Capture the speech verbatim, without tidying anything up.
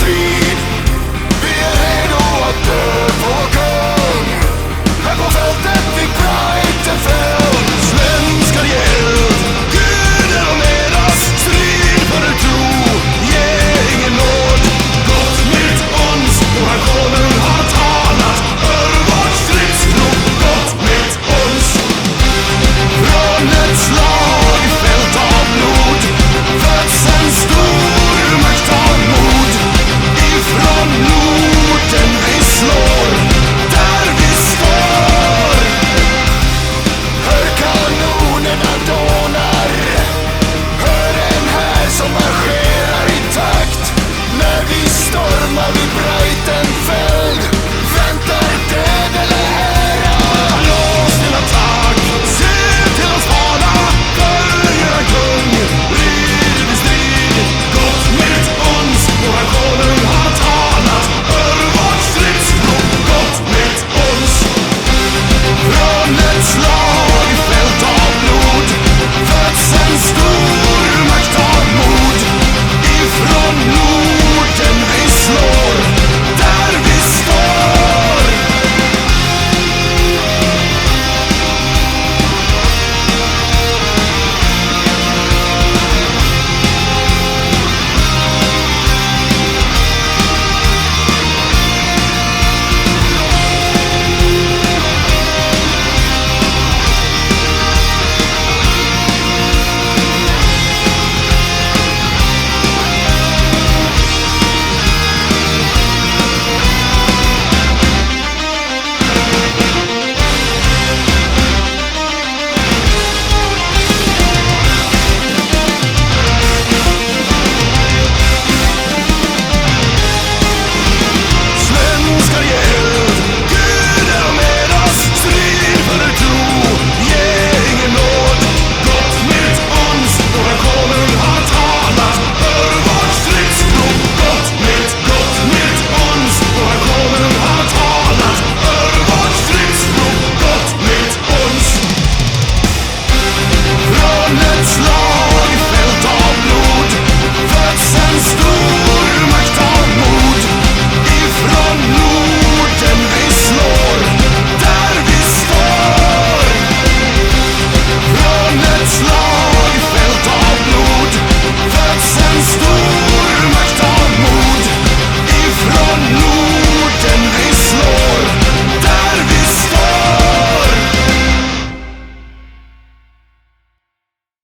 strid. Vi är redo att dö på vår kung. Här på fältet vid Breitenfeld. Svenskar i eld, Gud är och med oss. Strid för er tro, ge ingen nåd. Gott mit uns, vår konung har talat. Hör vårt stridsrop, gott mit uns. Från ett slag fält av blod föds en stor makt av mod. Ifrån Norden vi slår, där vi står. Hör kanonerna dånar, hör en här som marscherar i takt. När vi stormar vid Breitenfeld väntar död eller ära. Lås till attack, se till oss fara. Följer en kung, rider i strid. Gott mit uns, vår konung har talat. Hör vårt stridsrop, gott mit uns. Från ett slag fält av blod föds en stor makt av mod. Ifrån Norden vi slår, där vi står. Svenskar i eld, Gud är och med oss. Strid för er tro, ge ingen nåd. Gott mit uns, vår konung har talat. Hör vårt stridsrop, gott mit, gott mit uns. Vår konung har talat. Hör vårt stridsrop, gott mit uns. Från ett slag